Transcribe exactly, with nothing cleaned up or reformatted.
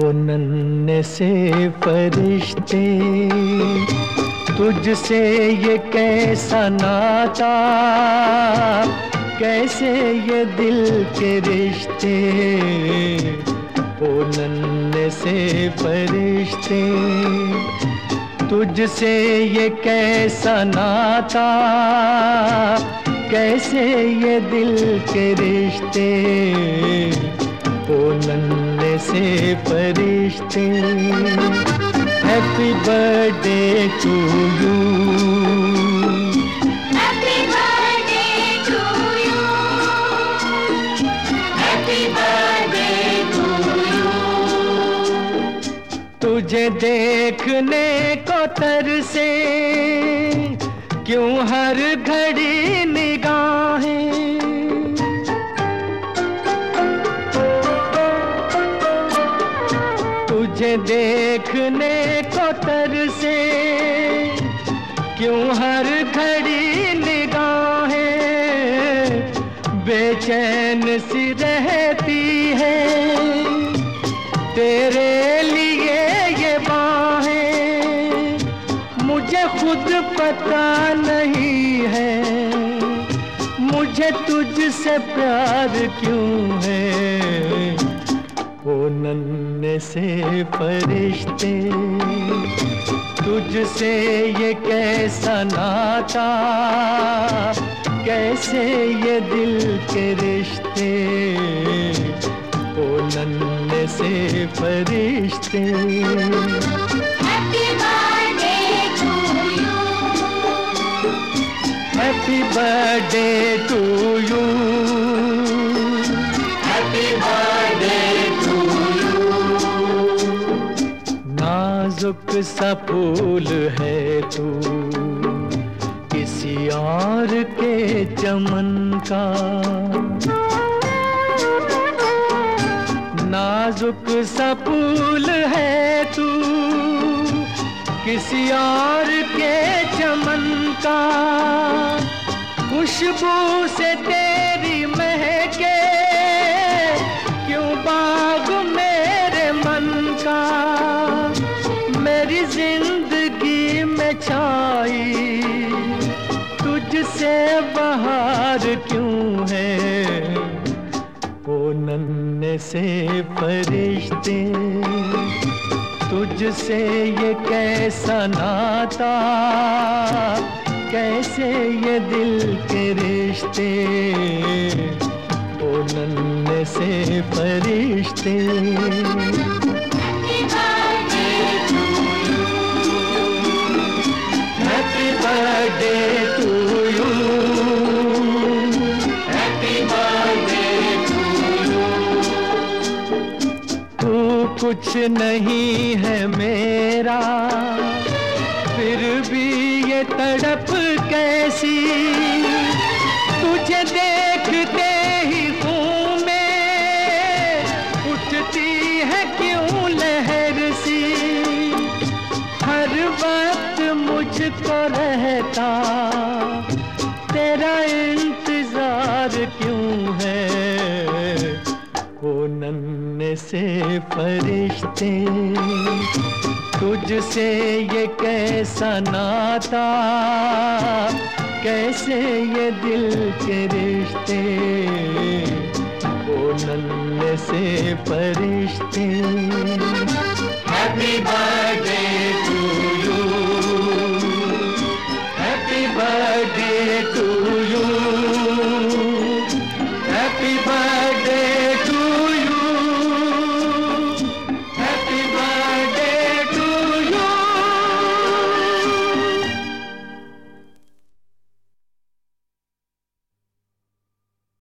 ओ नन्हे से फरिश्ते, तुझसे ये कैसा नाता, कैसे ये दिल के रिश्ते। ओ नन्हे से फरिश्ते, तुझसे ये कैसा नाता, कैसे ये दिल के रिश्ते। ओ नन्हे से फरिश्ते, happy birthday to you, happy birthday to you, happy birthday to you. तुझे देखने को तरसे क्यों हर घड़ी निगाहें, तुझे देखने को तरसे क्यों हर घड़ी निगाहें। बेचैन सी रहती है तेरे लिए ये बाहें, मुझे खुद पता नहीं है मुझे तुझसे प्यार क्यों है। ओ नन्हे से फरिश्ते, तुझसे ये कैसा नाता, कैसे ये दिल के रिश्ते। ओ नन्हे से फरिश्ते, happy birthday to you, happy birthday to you, happy birthday to you. नाजुक सा फूल है तू किसी और के चमन का, नाजुक सा फूल है तू किसी और के चमन का। खुशबू से तेरी महके क्यों बाग मेरे मन का। मेरी जिंदगी में छाई तुझसे बहार क्यों है। ओ नन्हे से फरिश्ते, तुझसे ये कैसा नाता, कैसे ये दिल के रिश्ते। ओ नन्हे से फरिश्ते, happy birthday to you, happy birthday to you, happy birthday to you. तू कुछ नहीं है मेरा, फिर भी ये तड़प कैसी। तुझे देखते ही हूँ मैं, उठती है क्यों लहर सी। हर वक्त मुझको रहता तेरा इंतजार क्यों है। ओ नन्हे से फरिश्ते, तुझसे ये कैसा नाता, कैसे ये दिल के रिश्ते। ओ नन्हे से फरिश्ते, हैप्पी बर्थडे टू